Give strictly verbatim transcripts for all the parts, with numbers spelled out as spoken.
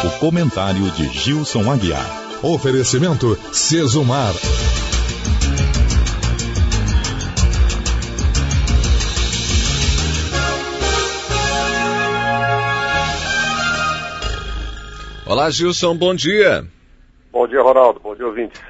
O comentário de Gilson Aguiar. Oferecimento Sesumar. Olá, Gilson, bom dia. Bom dia, Ronaldo, bom dia, ouvintes.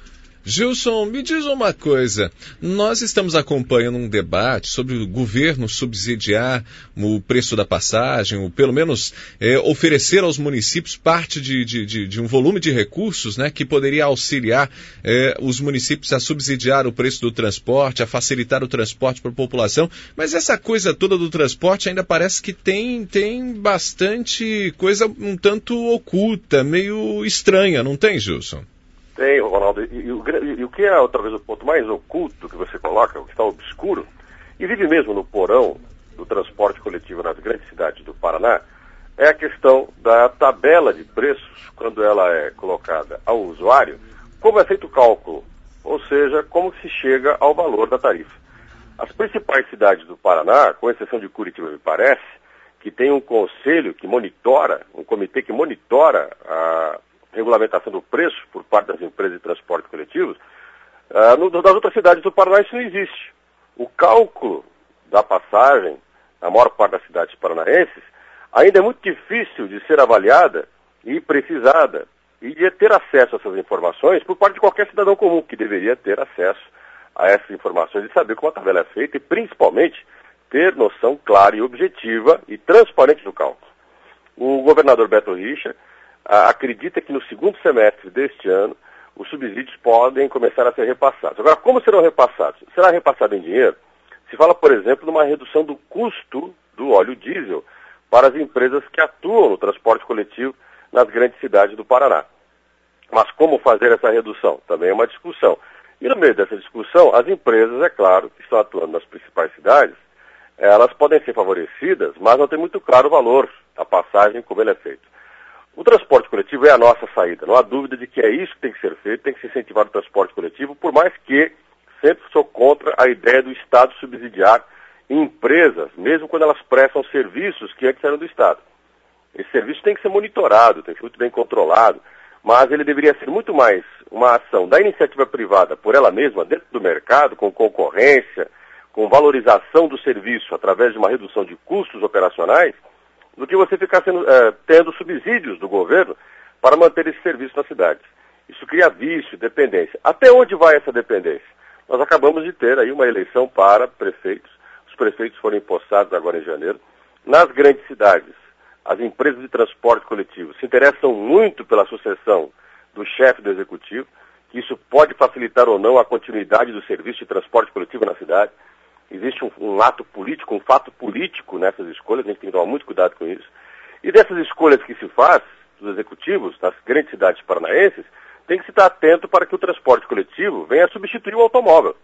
Gilson, me diz uma coisa, nós estamos acompanhando um debate sobre o governo subsidiar o preço da passagem, ou pelo menos é, oferecer aos municípios parte de, de, de, de um volume de recursos, né, que poderia auxiliar é, os municípios a subsidiar o preço do transporte, a facilitar o transporte para a população, mas essa coisa toda do transporte ainda parece que tem, tem bastante coisa um tanto oculta, meio estranha, não tem, Gilson? Tem, Ronaldo, e, e, o, e o que é talvez o ponto mais oculto que você coloca, o que está obscuro, e vive mesmo no porão do transporte coletivo nas grandes cidades do Paraná, é a questão da tabela de preços, quando ela é colocada ao usuário, como é feito o cálculo, ou seja, como se chega ao valor da tarifa. As principais cidades do Paraná, com exceção de Curitiba, me parece, que tem um conselho que monitora, um comitê que monitora a regulamentação do preço por parte das empresas de transporte coletivos, uh, no, das outras cidades do Paraná isso não existe. O cálculo da passagem, na maior parte das cidades paranaenses, ainda é muito difícil de ser avaliada e precisada, e de ter acesso a essas informações por parte de qualquer cidadão comum, que deveria ter acesso a essas informações e saber como a tabela é feita e, principalmente, ter noção clara e objetiva e transparente do cálculo. O governador Beto Richa acredita que no segundo semestre deste ano os subsídios podem começar a ser repassados. Agora, como serão repassados? Será repassado em dinheiro? Se fala, por exemplo, de uma redução do custo do óleo diesel para as empresas que atuam no transporte coletivo nas grandes cidades do Paraná. Mas como fazer essa redução? Também é uma discussão. E no meio dessa discussão, as empresas, é claro, que estão atuando nas principais cidades, elas podem ser favorecidas, mas não tem muito claro o valor da passagem, como ele é feito. O transporte coletivo é a nossa saída, não há dúvida de que é isso que tem que ser feito, tem que se incentivar o transporte coletivo, por mais que sempre sou contra a ideia do Estado subsidiar empresas, mesmo quando elas prestam serviços que antes eram do Estado. Esse serviço tem que ser monitorado, tem que ser muito bem controlado, mas ele deveria ser muito mais uma ação da iniciativa privada por ela mesma, dentro do mercado, com concorrência, com valorização do serviço através de uma redução de custos operacionais, do que você ficar sendo, é, tendo subsídios do governo para manter esse serviço nas cidades. Isso cria vício, dependência. Até onde vai essa dependência? Nós acabamos de ter aí uma eleição para prefeitos. Os prefeitos foram empossados agora em janeiro. Nas grandes cidades, as empresas de transporte coletivo se interessam muito pela sucessão do chefe do executivo, que isso pode facilitar ou não a continuidade do serviço de transporte coletivo na cidade. Existe um, um ato político, um fato político nessas escolhas, a gente tem que tomar muito cuidado com isso. E dessas escolhas que se faz, dos executivos, das grandes cidades paranaenses, tem que se estar atento para que o transporte coletivo venha a substituir o automóvel.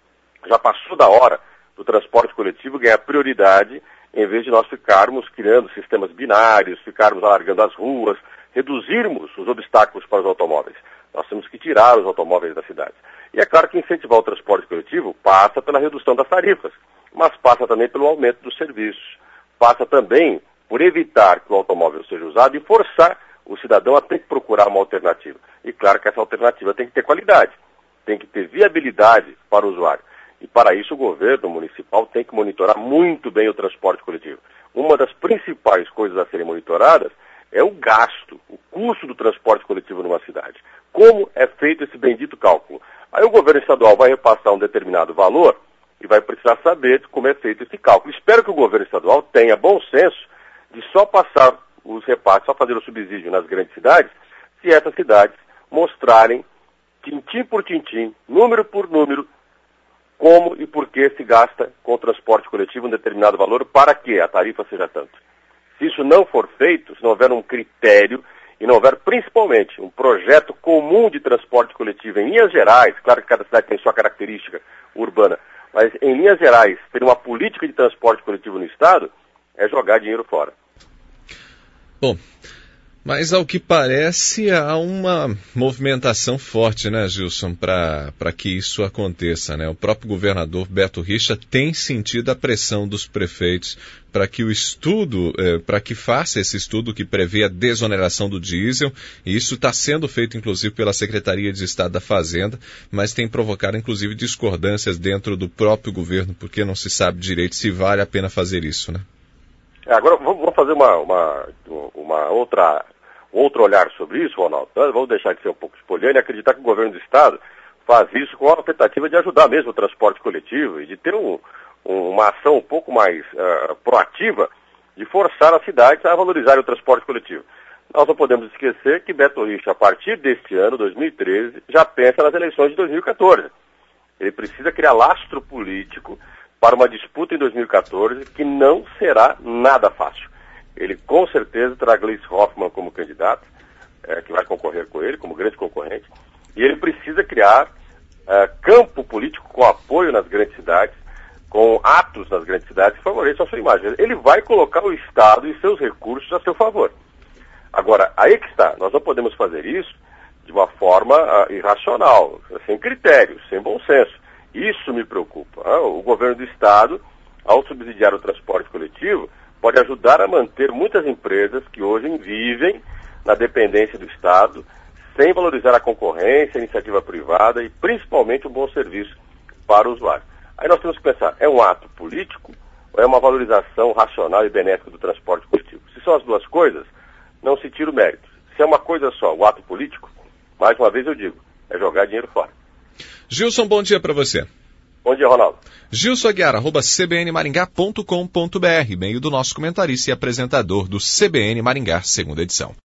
Já passou da hora do transporte coletivo ganhar prioridade, em vez de nós ficarmos criando sistemas binários, ficarmos alargando as ruas, reduzirmos os obstáculos para os automóveis. Nós temos que tirar os automóveis das cidades. E é claro que incentivar o transporte coletivo passa pela redução das tarifas, mas passa também pelo aumento dos serviços. Passa também por evitar que o automóvel seja usado e forçar o cidadão a ter que procurar uma alternativa. E claro que essa alternativa tem que ter qualidade, tem que ter viabilidade para o usuário. E para isso o governo municipal tem que monitorar muito bem o transporte coletivo. Uma das principais coisas a serem monitoradas é o gasto, o custo do transporte coletivo numa cidade. Como é feito esse bendito cálculo? Aí o governo estadual vai repassar um determinado valor e vai precisar saber como é feito esse cálculo. Espero que o governo estadual tenha bom senso de só passar os repasses, só fazer o subsídio nas grandes cidades, se essas cidades mostrarem, tintim por tintim, número por número, como e por que se gasta com o transporte coletivo um determinado valor para que a tarifa seja tanto. Se isso não for feito, se não houver um critério e não houver principalmente um projeto comum de transporte coletivo em linhas gerais, claro que cada cidade tem sua característica urbana, mas em linhas gerais, ter uma política de transporte coletivo no Estado é jogar dinheiro fora. Bom, Mas, ao que parece, há uma movimentação forte, né, Gilson, para que isso aconteça, né? O próprio governador Beto Richa tem sentido a pressão dos prefeitos para que o estudo, eh, para que faça esse estudo que prevê a desoneração do diesel, e isso está sendo feito, inclusive, pela Secretaria de Estado da Fazenda, mas tem provocado, inclusive, discordâncias dentro do próprio governo, porque não se sabe direito se vale a pena fazer isso, né? Agora, vamos fazer uma, uma, uma outra... outro olhar sobre isso, Ronaldo. Então, vamos deixar de ser um pouco espoliano e acreditar que o governo do Estado faz isso com a tentativa de ajudar mesmo o transporte coletivo e de ter um, um, uma ação um pouco mais uh, proativa de forçar as cidades a valorizar o transporte coletivo. Nós não podemos esquecer que Beto Richa, a partir deste ano, dois mil e treze, já pensa nas eleições de dois mil e quatorze. Ele precisa criar lastro político para uma disputa em dois mil e quatorze que não será nada fácil. Ele com certeza terá Gleice Hoffmann como candidato, é, que vai concorrer com ele, como grande concorrente, e ele precisa criar é, campo político com apoio nas grandes cidades, com atos nas grandes cidades que favoreçam a sua imagem. Ele vai colocar o Estado e seus recursos a seu favor. Agora, aí que está, nós não podemos fazer isso de uma forma uh, irracional, sem critérios, sem bom senso. Isso me preocupa. Hein? O governo do Estado, ao subsidiar o transporte coletivo, pode ajudar a manter muitas empresas que hoje vivem na dependência do Estado, sem valorizar a concorrência, a iniciativa privada e principalmente um bom serviço para o usuário. Aí nós temos que pensar, é um ato político ou é uma valorização racional e benéfica do transporte coletivo? Se são as duas coisas, não se tira o mérito. Se é uma coisa só, o ato político, mais uma vez eu digo, é jogar dinheiro fora. Gilson, bom dia para você. Bom dia, Ronaldo. Gilson Aguiar, arroba c b n maringá ponto com ponto b r, meio do nosso comentarista e apresentador do C B N Maringá, segunda edição.